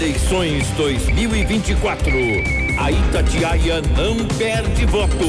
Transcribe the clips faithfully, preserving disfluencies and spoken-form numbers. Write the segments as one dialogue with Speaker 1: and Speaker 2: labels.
Speaker 1: Eleições dois mil e vinte e quatro. A Itatiaia não perde voto.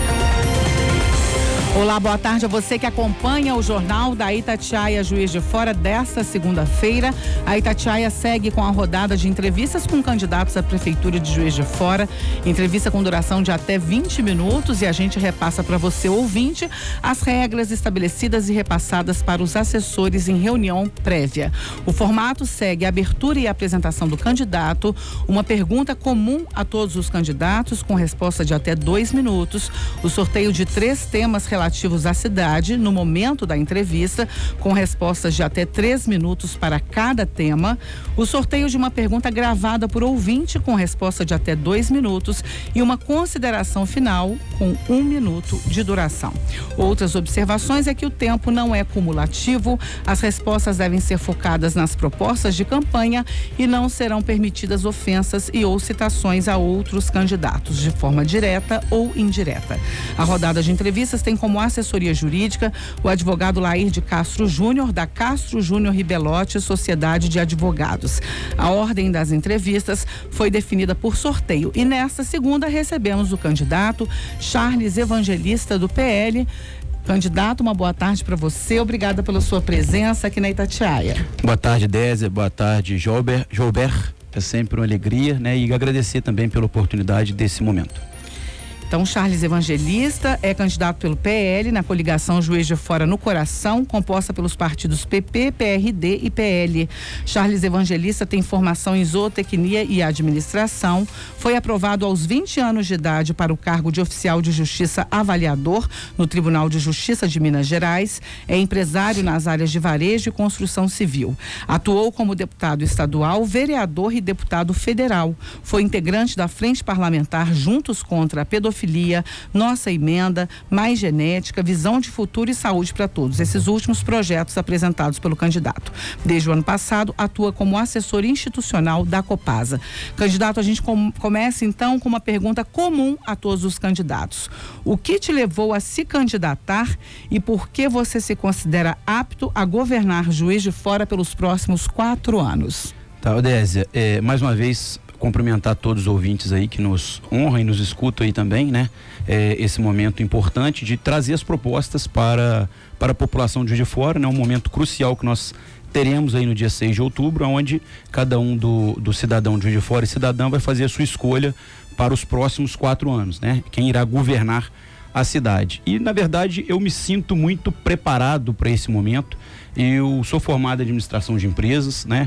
Speaker 2: Olá, boa tarde a você que acompanha o Jornal da Itatiaia Juiz de Fora desta segunda-feira. A Itatiaia segue com a rodada de entrevistas com candidatos à Prefeitura de Juiz de Fora. Entrevista com duração de até vinte minutos e a gente repassa para você, ouvinte, as regras estabelecidas e repassadas para os assessores em reunião prévia. O formato segue a abertura e a apresentação do candidato, uma pergunta comum a todos os candidatos com resposta de até dois minutos, o sorteio de três temas relacionados relativos à cidade no momento da entrevista, com respostas de até três minutos para cada tema, o sorteio de uma pergunta gravada por ouvinte com resposta de até dois minutos e uma consideração final com um minuto de duração. Outras observações é que o tempo não é cumulativo, as respostas devem ser focadas nas propostas de campanha e não serão permitidas ofensas e ou citações a outros candidatos, de forma direta ou indireta. A rodada de entrevistas tem como assessoria jurídica o advogado Lair de Castro Júnior, da Castro Júnior Ribelotti Sociedade de Advogados. A ordem das entrevistas foi definida por sorteio e nesta segunda recebemos o candidato Charles Evangelista do P L. Candidato, uma boa tarde para você, obrigada pela sua presença aqui na Itatiaia.
Speaker 3: Boa tarde, Désia, boa tarde, Jober, Jober, é sempre uma alegria, né? E agradecer também pela oportunidade desse momento.
Speaker 2: Então, Charles Evangelista é candidato pelo P L na coligação Juiz de Fora no Coração, composta pelos partidos P P, P R D e P L. Charles Evangelista tem formação em zootecnia e administração, foi aprovado aos vinte anos de idade para o cargo de oficial de justiça avaliador no Tribunal de Justiça de Minas Gerais, é empresário nas áreas de varejo e construção civil. Atuou como deputado estadual, vereador e deputado federal. Foi integrante da Frente Parlamentar Juntos contra a Pedofilia, Nossa Emenda, Mais Genética, Visão de Futuro e Saúde para Todos. Esses últimos projetos apresentados pelo candidato. Desde o ano passado, atua como assessor institucional da Copasa. Candidato, a gente com, começa então com uma pergunta comum a todos os candidatos. O que te levou a se candidatar e por que você se considera apto a governar Juiz de Fora pelos próximos quatro anos?
Speaker 3: Tá, Odésia, é, mais uma vez cumprimentar todos os ouvintes aí que nos honram e nos escutam aí também, né? É, esse momento importante de trazer as propostas para, para a população de Juiz de Fora, né? Um momento crucial que nós teremos aí no dia seis de outubro, onde cada um do, do cidadão de Juiz de Fora e cidadão vai fazer a sua escolha para os próximos quatro anos, né? Quem irá governar a cidade. E, na verdade, eu me sinto muito preparado para esse momento. Eu sou formado em administração de empresas, né?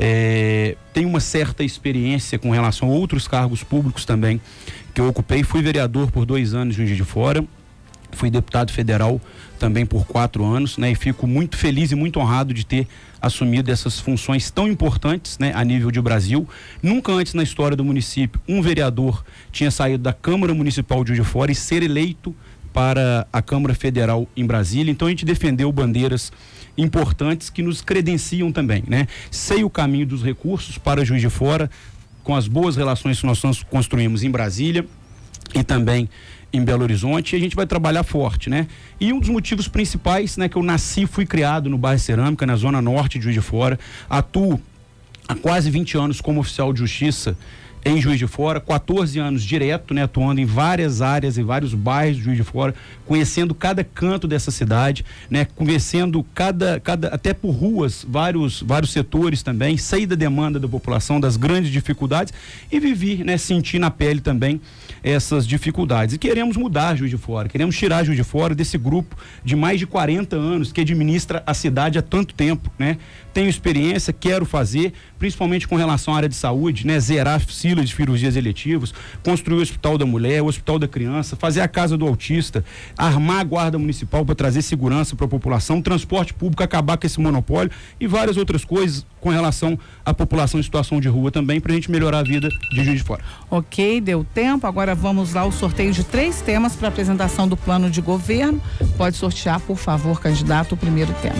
Speaker 3: É, tenho uma certa experiência com relação a outros cargos públicos também que eu ocupei. Fui vereador por dois anos em Juiz de Fora, fui deputado federal também por quatro anos, né? E fico muito feliz e muito honrado de ter assumido essas funções tão importantes, né? A nível de Brasil. Nunca antes na história do município um vereador tinha saído da Câmara Municipal de Juiz de Fora e ser eleito para a Câmara Federal em Brasília. Então a gente defendeu bandeiras importantes que nos credenciam também, né? Sei o caminho dos recursos para Juiz de Fora, com as boas relações que nós construímos em Brasília e também em Belo Horizonte, e a gente vai trabalhar forte, né? E um dos motivos principais, né, que eu nasci e fui criado no bairro Cerâmica, na zona norte de Juiz de Fora, atuo há quase vinte anos como oficial de justiça em Juiz de Fora, quatorze anos direto, né, atuando em várias áreas e vários bairros de Juiz de Fora, conhecendo cada canto dessa cidade, né, conhecendo cada, cada até por ruas, vários, vários setores também, sei da demanda da população, das grandes dificuldades e vivi, né, senti na pele também essas dificuldades. E queremos mudar Juiz de Fora, queremos tirar Juiz de Fora desse grupo de mais de quarenta anos que administra a cidade há tanto tempo, né? Tenho experiência, quero fazer, principalmente com relação à área de saúde, né? Zerar filas de cirurgias eletivas, construir o Hospital da Mulher, o Hospital da Criança, fazer a Casa do Autista, armar a Guarda Municipal para trazer segurança para a população, transporte público, acabar com esse monopólio e várias outras coisas com relação à população em situação de rua também, para a gente melhorar a vida de Juiz de Fora.
Speaker 2: Ok, deu tempo, agora vamos lá ao sorteio de três temas para apresentação do plano de governo. Pode sortear, por favor, candidato, o primeiro tema.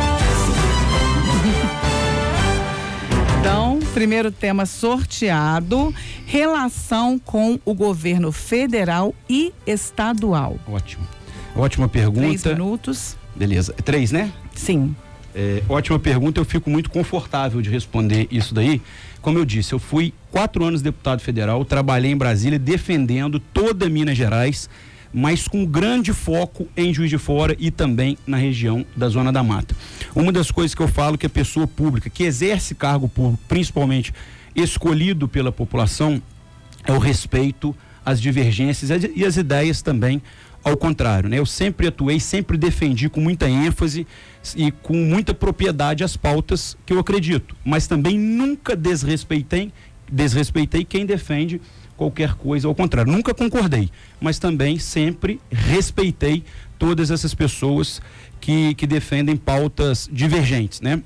Speaker 2: Então, primeiro tema sorteado, relação com o governo federal e estadual.
Speaker 3: Ótimo. Ótima pergunta.
Speaker 2: Três minutos.
Speaker 3: Beleza. Três, né?
Speaker 2: Sim.
Speaker 3: É, ótima pergunta, eu fico muito confortável de responder isso daí. Como eu disse, eu fui quatro anos deputado federal, trabalhei em Brasília defendendo toda Minas Gerais, mas com grande foco em Juiz de Fora e também na região da Zona da Mata. Uma das coisas que eu falo que a pessoa pública, que exerce cargo público, principalmente escolhido pela população, é o respeito às divergências e às ideias também ao contrário, né? Eu sempre atuei, sempre defendi com muita ênfase e com muita propriedade as pautas que eu acredito, mas também nunca desrespeitei, desrespeitei quem defende qualquer coisa ao contrário. Nunca concordei, mas também sempre respeitei todas essas pessoas que, que defendem pautas divergentes, né?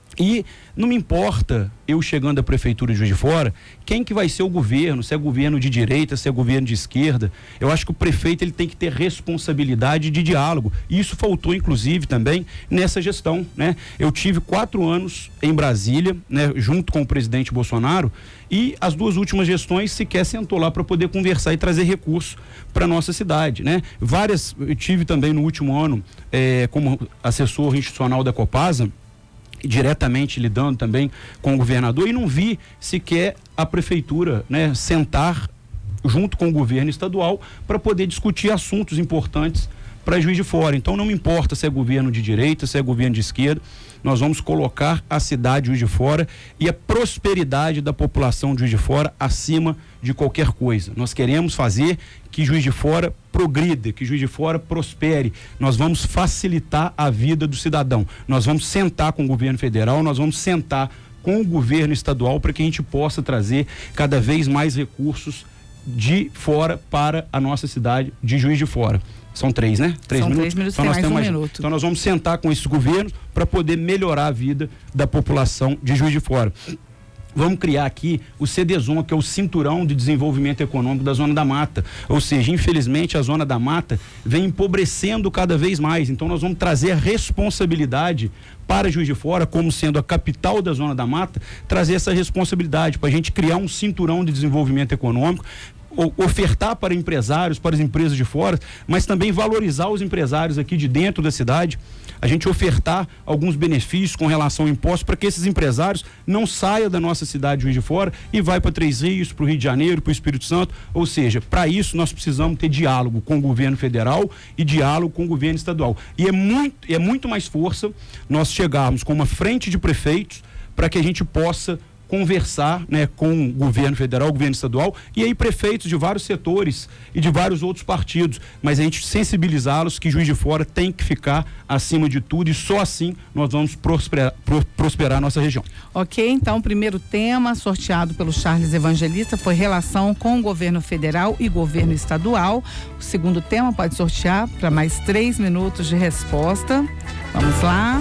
Speaker 3: E não me importa, eu chegando à prefeitura de Juiz de Fora, quem que vai ser o governo, se é governo de direita, se é governo de esquerda. Eu acho que o prefeito ele tem que ter responsabilidade de diálogo. E isso faltou, inclusive, também nessa gestão, né? Eu tive quatro anos em Brasília, né, junto com o presidente Bolsonaro, e as duas últimas gestões sequer sentou lá para poder conversar e trazer recursos para nossa cidade, né? Várias, eu tive também no último ano, eh, como assessor institucional da Copasa, diretamente lidando também com o governador, e não vi sequer a prefeitura, né, sentar junto com o governo estadual para poder discutir assuntos importantes para Juiz de Fora. Então não me importa se é governo de direita, se é governo de esquerda, nós vamos colocar a cidade de Juiz de Fora e a prosperidade da população de Juiz de Fora acima de qualquer coisa. Nós queremos fazer que Juiz de Fora progrida, que Juiz de Fora prospere. Nós vamos facilitar a vida do cidadão. Nós vamos sentar com o governo federal, nós vamos sentar com o governo estadual para que a gente possa trazer cada vez mais recursos de fora para a nossa cidade de Juiz de Fora. São três, né? Três
Speaker 2: São
Speaker 3: minutos.
Speaker 2: três minutos,
Speaker 3: então,
Speaker 2: tem
Speaker 3: nós
Speaker 2: mais
Speaker 3: temos
Speaker 2: um
Speaker 3: mais...
Speaker 2: minuto.
Speaker 3: Então nós vamos sentar com esses governos para poder melhorar a vida da população de Juiz de Fora. Vamos criar aqui o CDZON, que é o Cinturão de Desenvolvimento Econômico da Zona da Mata. Ou seja, infelizmente a Zona da Mata vem empobrecendo cada vez mais. Então nós vamos trazer a responsabilidade para Juiz de Fora, como sendo a capital da Zona da Mata, trazer essa responsabilidade para a gente criar um cinturão de desenvolvimento econômico, ofertar para empresários, para as empresas de fora, mas também valorizar os empresários aqui de dentro da cidade, a gente ofertar alguns benefícios com relação ao imposto para que esses empresários não saiam da nossa cidade de Juiz de Fora e vai para Três Rios, para o Rio de Janeiro, para o Espírito Santo. Ou seja, para isso nós precisamos ter diálogo com o governo federal e diálogo com o governo estadual. E é muito, é muito mais força nós chegarmos com uma frente de prefeitos para que a gente possa conversar, né, com o governo federal, o governo estadual e aí prefeitos de vários setores e de vários outros partidos, mas a gente sensibilizá-los que Juiz de Fora tem que ficar acima de tudo e só assim nós vamos prosperar, pro, prosperar a nossa região.
Speaker 2: Ok, então o primeiro tema sorteado pelo Charles Evangelista foi relação com o governo federal e governo estadual. O segundo tema pode sortear para mais três minutos de resposta. Vamos lá.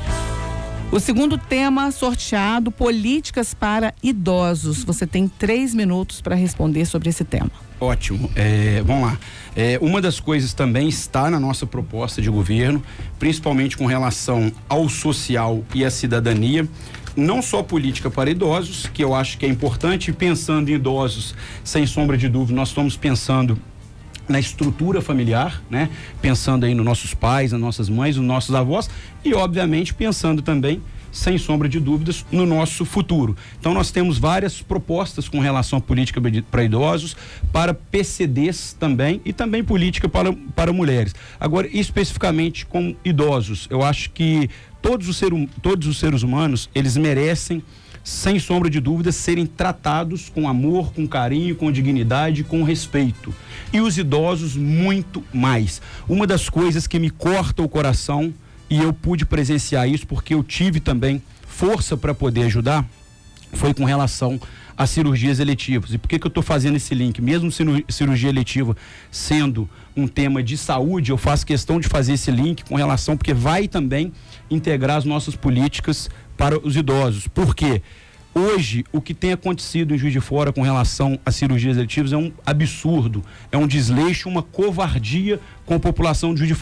Speaker 2: O segundo tema sorteado, políticas para idosos. Você tem três minutos para responder sobre esse tema.
Speaker 3: Ótimo. É, vamos lá. É, uma das coisas também está na nossa proposta de governo, principalmente com relação ao social e à cidadania. Não só política para idosos, que eu acho que é importante, pensando em idosos, sem sombra de dúvida, nós estamos pensando na estrutura familiar, né? Pensando aí nos nossos pais, nas nossas mães, nos nossos avós e, obviamente, pensando também, sem sombra de dúvidas, no nosso futuro. Então, nós temos várias propostas com relação à política para idosos, para P C Ds também e também política para, para mulheres. Agora, especificamente com idosos, eu acho que todos os, ser, todos os seres humanos, eles merecem, sem sombra de dúvidas, serem tratados com amor, com carinho, com dignidade, com respeito. E os idosos, muito mais. Uma das coisas que me corta o coração, e eu pude presenciar isso porque eu tive também força para poder ajudar, foi com relação às cirurgias eletivas. E por que que eu estou fazendo esse link? Mesmo cirurgia eletiva sendo um tema de saúde, eu faço questão de fazer esse link com relação, porque vai também integrar as nossas políticas para os idosos. Por quê? Hoje, o que tem acontecido em Juiz de Fora com relação às cirurgias eletivas é um absurdo, é um desleixo, uma covardia com a população de Juiz de Fora.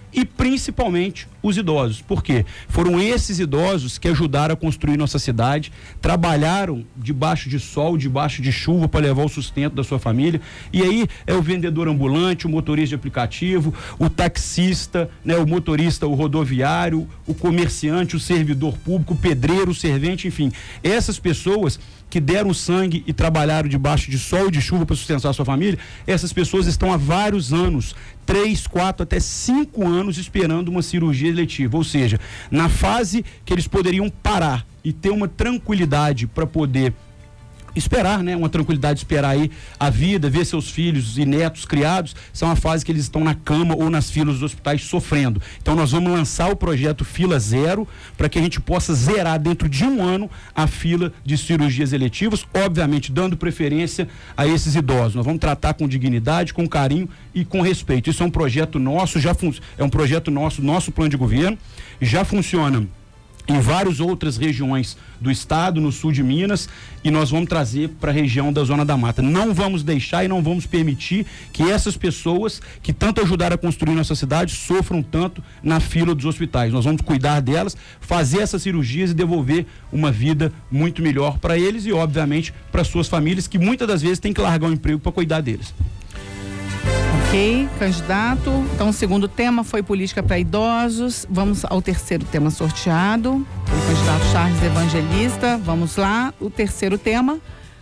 Speaker 3: e principalmente os idosos. Por quê? Foram esses idosos que ajudaram a construir nossa cidade, trabalharam debaixo de sol, debaixo de chuva para levar o sustento da sua família. E aí é o vendedor ambulante, o motorista de aplicativo, o taxista, né, o motorista, o rodoviário, o comerciante, o servidor público, o pedreiro, o servente, enfim. Essas pessoas que deram sangue e trabalharam debaixo de sol e de chuva para sustentar a sua família, essas pessoas estão há vários anos, três, quatro, até cinco anos esperando uma cirurgia eletiva, ou seja, na fase que eles poderiam parar e ter uma tranquilidade para poder esperar, né? Uma tranquilidade, esperar aí a vida, ver seus filhos e netos criados, são a fase que eles estão na cama ou nas filas dos hospitais sofrendo. Então nós vamos lançar o projeto Fila Zero para que a gente possa zerar dentro de um ano a fila de cirurgias eletivas, obviamente dando preferência a esses idosos. Nós vamos tratar com dignidade, com carinho e com respeito. Isso é um projeto nosso, já fun- é um projeto nosso, nosso plano de governo, já funciona em várias outras regiões do estado, no sul de Minas, e nós vamos trazer para a região da Zona da Mata. Não vamos deixar e não vamos permitir que essas pessoas que tanto ajudaram a construir nossa cidade sofram tanto na fila dos hospitais. Nós vamos cuidar delas, fazer essas cirurgias e devolver uma vida muito melhor para eles e, obviamente, para suas famílias, que muitas das vezes têm que largar o emprego para cuidar deles.
Speaker 2: Ok, candidato. Então, o segundo tema foi política para idosos. Vamos ao terceiro tema sorteado. O candidato Charles Evangelista. Vamos lá. O terceiro tema,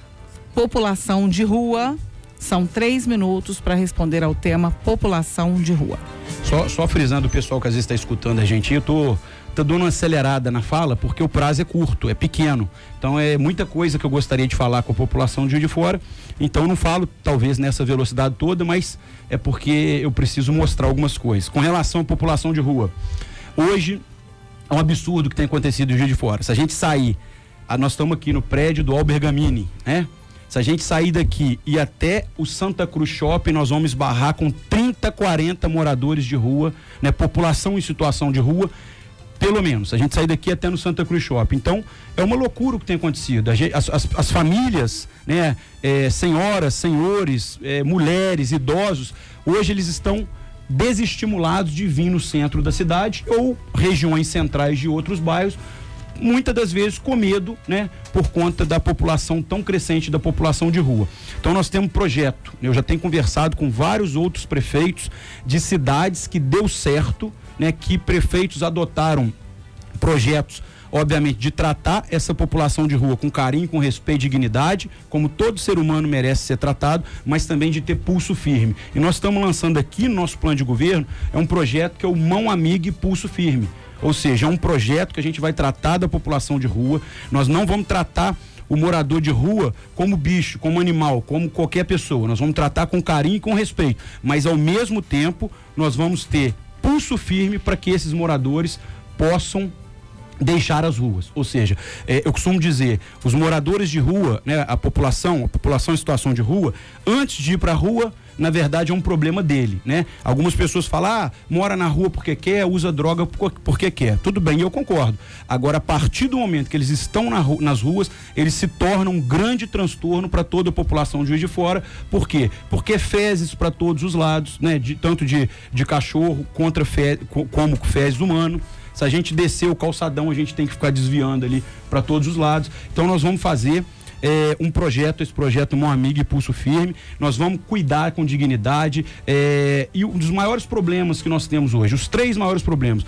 Speaker 2: população de rua. São três minutos para responder ao tema população de rua.
Speaker 3: Só, só frisando o pessoal que às vezes está escutando a gente, eu tô, tô dando uma acelerada na fala, porque o prazo é curto, é pequeno. Então é muita coisa que eu gostaria de falar com a população de Juiz de Fora. Então eu não falo, talvez, nessa velocidade toda, mas é porque eu preciso mostrar algumas coisas. Com relação à população de rua, hoje é um absurdo o que tem acontecido em Juiz de Fora. Se a gente sair, a, nós estamos aqui no prédio do Albergamini, né? Se a gente sair daqui e até o Santa Cruz Shopping, nós vamos esbarrar com trinta, quarenta moradores de rua, né? População em situação de rua, pelo menos. A gente sair daqui até no Santa Cruz Shopping. Então, é uma loucura o que tem acontecido. A gente, as, as, as famílias, né? É, senhoras, senhores, é, mulheres, idosos, hoje eles estão desestimulados de vir no centro da cidade ou regiões centrais de outros bairros, muitas das vezes com medo, né, por conta da população tão crescente da população de rua. Então nós temos um projeto, eu já tenho conversado com vários outros prefeitos de cidades que deu certo, né, que prefeitos adotaram projetos, obviamente, de tratar essa população de rua com carinho, com respeito e dignidade, como todo ser humano merece ser tratado, mas também de ter pulso firme. E nós estamos lançando aqui no nosso plano de governo, é um projeto que é o Mão Amiga e Pulso Firme. Ou seja, é um projeto que a gente vai tratar da população de rua. Nós não vamos tratar o morador de rua como bicho, como animal, como qualquer pessoa. Nós vamos tratar com carinho e com respeito. Mas, ao mesmo tempo, nós vamos ter pulso firme para que esses moradores possam deixar as ruas. Ou seja, é, eu costumo dizer, os moradores de rua, né, a população, a população em situação de rua, antes de ir para a rua, na verdade é um problema dele, né? Algumas pessoas falam, ah, mora na rua porque quer, usa droga porque quer. Tudo bem, eu concordo. Agora, a partir do momento que eles estão na ru- nas ruas, eles se tornam um grande transtorno para toda a população de Juiz de Fora. Por quê? Porque é fezes para todos os lados, né? De, tanto de, de cachorro contra fe, como fezes humano. Se a gente descer o calçadão, a gente tem que ficar desviando ali para todos os lados. Então nós vamos fazer É, um projeto, esse projeto Mão Amiga e Pulso Firme. Nós vamos cuidar com dignidade, é, e um dos maiores problemas que nós temos hoje, os três maiores problemas: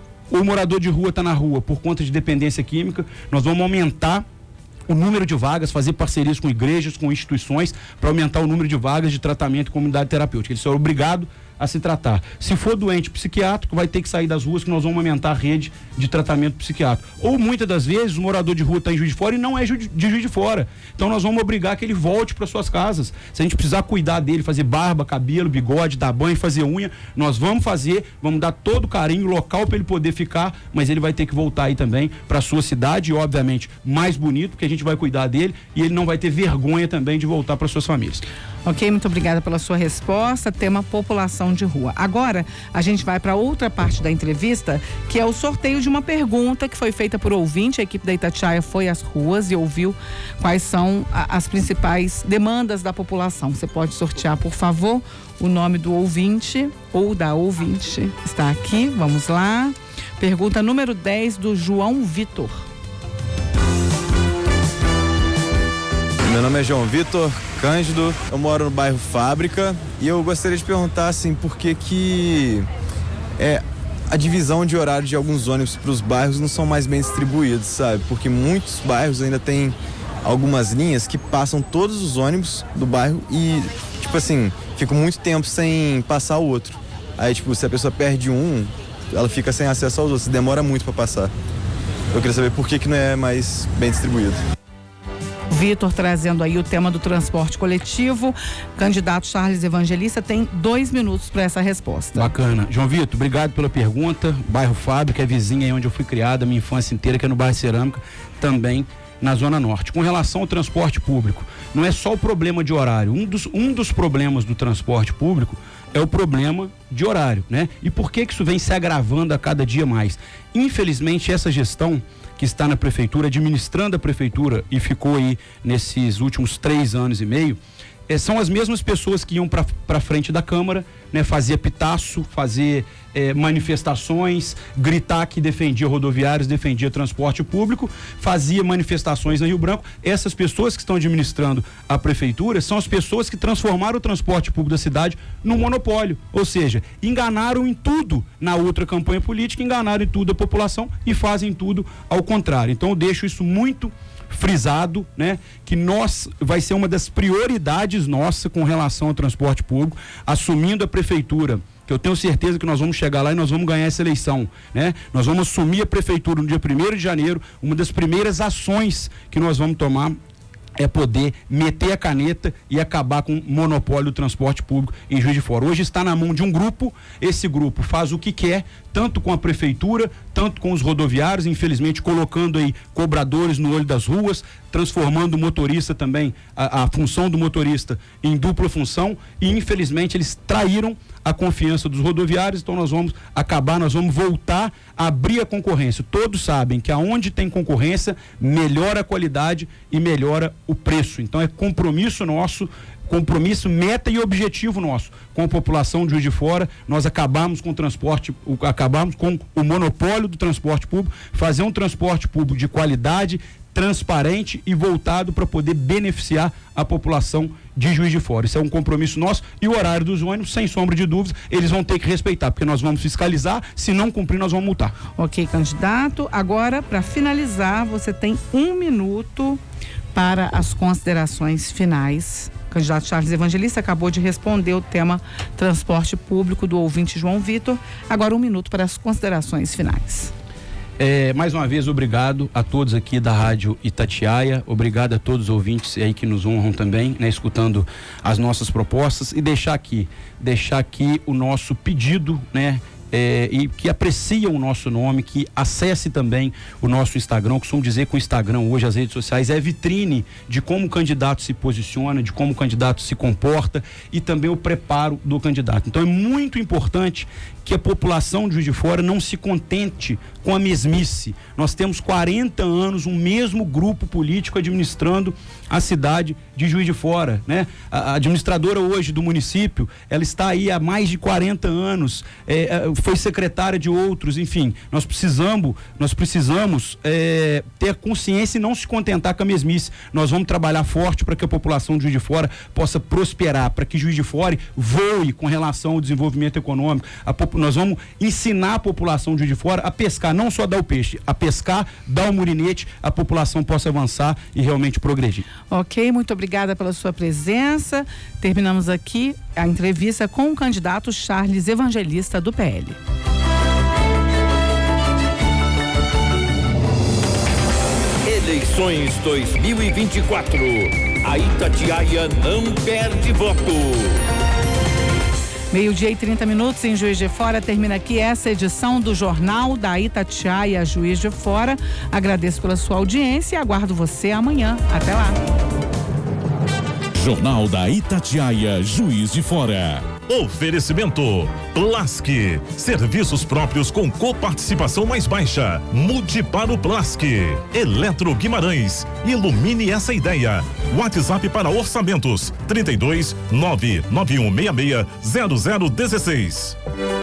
Speaker 3: o morador de rua está na rua por conta de dependência química. Nós vamos aumentar o número de vagas, fazer parcerias com igrejas, com instituições, para aumentar o número de vagas de tratamento em comunidade terapêutica. Eles são obrigados a se tratar. Se for doente psiquiátrico, vai ter que sair das ruas, que nós vamos aumentar a rede de tratamento psiquiátrico. Ou muitas das vezes o morador de rua está em Juiz de Fora e não é de Juiz de Fora. Então nós vamos obrigar que ele volte para suas casas. Se a gente precisar cuidar dele, fazer barba, cabelo, bigode, dar banho, fazer unha, nós vamos fazer, vamos dar todo o carinho, local para ele poder ficar, mas ele vai ter que voltar aí também para sua cidade, e obviamente mais bonito, porque a gente vai cuidar dele e ele não vai ter vergonha também de voltar para suas famílias.
Speaker 2: Ok, muito obrigada pela sua resposta. Tema população população de rua. Agora, a gente vai para outra parte da entrevista, que é o sorteio de uma pergunta que foi feita por ouvinte. A equipe da Itatiaia foi às ruas e ouviu quais são a, as principais demandas da população. Você pode sortear, por favor, o nome do ouvinte ou da ouvinte. Está aqui, vamos lá. Pergunta número dez, do João Vitor.
Speaker 4: Meu nome é João Vitor Cândido, eu moro no bairro Fábrica e eu gostaria de perguntar assim, por que que é, a divisão de horário de alguns ônibus para os bairros não são mais bem distribuídos, sabe? Porque muitos bairros ainda tem algumas linhas que passam todos os ônibus do bairro e, tipo assim, ficam muito tempo sem passar o outro. Aí, tipo, se a pessoa perde um, ela fica sem acesso aos outros, demora muito para passar. Eu queria saber por que que não é mais bem distribuído.
Speaker 2: Vitor trazendo aí o tema do transporte coletivo. Candidato Charles Evangelista tem dois minutos para essa resposta.
Speaker 3: Bacana. João Vitor, obrigado pela pergunta. Bairro Fábrica é vizinha aí onde eu fui criado a minha infância inteira, que é no bairro Cerâmica, também na Zona Norte. Com relação ao transporte público, não é só o problema de horário. Um dos, um dos problemas do transporte público é o problema de horário, né? E por que que isso vem se agravando a cada dia mais? Infelizmente, essa gestão que está na prefeitura, administrando a prefeitura e ficou aí nesses últimos três anos e meio, eh, são as mesmas pessoas que iam para frente da Câmara, né, fazia pitaço, fazer eh, manifestações, gritar que defendia rodoviários, defendia transporte público, fazia manifestações na Rio Branco. Essas pessoas que estão administrando a prefeitura são as pessoas que transformaram o transporte público da cidade num monopólio, ou seja, enganaram em tudo na outra campanha política, enganaram em tudo a população e fazem tudo ao contrário. Então eu deixo isso muito frisado, né, que nós, vai ser uma das prioridades nossa com relação ao transporte público, assumindo a prefeitura, que eu tenho certeza que nós vamos chegar lá e nós vamos ganhar essa eleição, né? Nós vamos assumir a prefeitura no dia primeiro de janeiro, uma das primeiras ações que nós vamos tomar é poder meter a caneta e acabar com o monopólio do transporte público em Juiz de Fora. Hoje está na mão de um grupo, esse grupo faz o que quer, tanto com a prefeitura, tanto com os rodoviários, infelizmente colocando aí cobradores no olho das ruas, transformando o motorista também, a, a função do motorista em dupla função, e infelizmente eles traíram a confiança dos rodoviários. Então nós vamos acabar, nós vamos voltar a abrir a concorrência. Todos sabem que aonde tem concorrência, melhora a qualidade e melhora o preço. Então é compromisso nosso, compromisso, meta e objetivo nosso com a população de Juiz de Fora, nós acabamos com o transporte, acabamos com o monopólio do transporte público, fazer um transporte público de qualidade, transparente e voltado para poder beneficiar a população de Juiz de Fora. Isso é um compromisso nosso, e o horário dos ônibus, sem sombra de dúvidas, eles vão ter que respeitar, porque nós vamos fiscalizar, se não cumprir nós vamos multar.
Speaker 2: Ok, candidato, agora para finalizar você tem um minuto para as considerações finais. O candidato Charles Evangelista acabou de responder o tema transporte público do ouvinte João Vitor. Agora um minuto para as considerações finais.
Speaker 3: É, mais uma vez, obrigado a todos aqui da Rádio Itatiaia, obrigado a todos os ouvintes aí que nos honram também, né, escutando as nossas propostas, e deixar aqui, deixar aqui o nosso pedido, né, É, e que apreciam o nosso nome, que acesse também o nosso Instagram. Eu costumo dizer que o Instagram hoje, as redes sociais, é vitrine de como o candidato se posiciona, de como o candidato se comporta e também o preparo do candidato. Então é muito importante que a população de Juiz de Fora não se contente com a mesmice. Nós temos quarenta anos, um mesmo grupo político administrando a cidade de Juiz de Fora, né? A, a administradora hoje do município, ela está aí há mais de quarenta anos, é, foi secretária de outros, enfim, nós precisamos, nós precisamos é, ter consciência e não se contentar com a mesmice. Nós vamos trabalhar forte para que a população de Juiz de Fora possa prosperar, para que Juiz de Fora voe com relação ao desenvolvimento econômico. A Nós vamos ensinar a população de Juiz de Fora a pescar, não só dar o peixe, a pescar, dar o murinete, a população possa avançar e realmente progredir.
Speaker 2: Ok, muito obrigada pela sua presença. Terminamos aqui a entrevista com o candidato Charles Evangelista do P L.
Speaker 1: Eleições dois mil e vinte e quatro. A Itatiaia não perde voto.
Speaker 2: Meio-dia e trinta minutos em Juiz de Fora. Termina aqui essa edição do Jornal da Itatiaia Juiz de Fora. Agradeço pela sua audiência e aguardo você amanhã. Até lá.
Speaker 5: Jornal da Itatiaia, Juiz de Fora. Oferecimento Plask, serviços próprios com coparticipação mais baixa. Mude para o Plask. Eletro Guimarães, ilumine essa ideia. WhatsApp para orçamentos trinta e dois, nove nove um seis seis, zero zero um seis.